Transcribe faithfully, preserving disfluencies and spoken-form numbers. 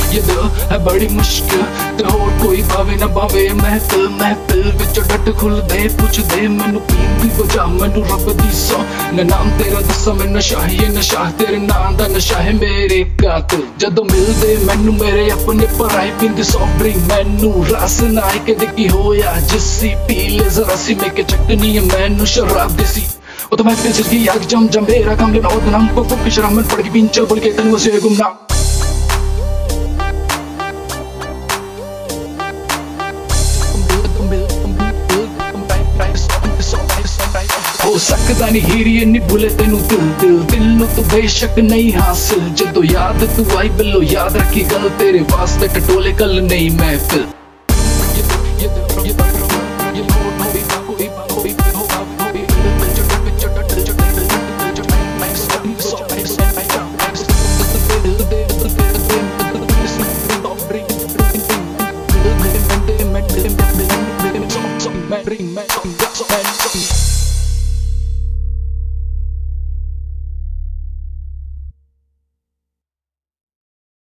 ये दिल है बड़ी मुश्किल ते होर कोई भावे ना भावे महफिल महफिल विच डट खुल दे पुछ दे मैनू पीन दी वजह मैनू रब दी सौ ना नाम तेरा दसा मैं नशा ये नशा तेरे नाम दा नशा है मेरे कातिल जदों मिलदे मैनू मेरे अपने पराए पींदे सॉफ्ट ड्रिंक मैनू रस ना आए कदे की होया जिसी पी ले जरा सी मैं के चकनी है मैनू शराब देसी O तो मैं फिर जिसकी याद जम जम मेरा काम लेना और नाम को फुक शराब में पड़ के पिंचल बोल के तन वसे गुमना हो सकदा नहीं हीरी इन्नी भुले तेनू दिल दिल दिल नू तो बेशक नहीं हासिल जदों याद तू आई बिलो याद रखी गल तेरे वास्ते टटोले कल नहीं महफिल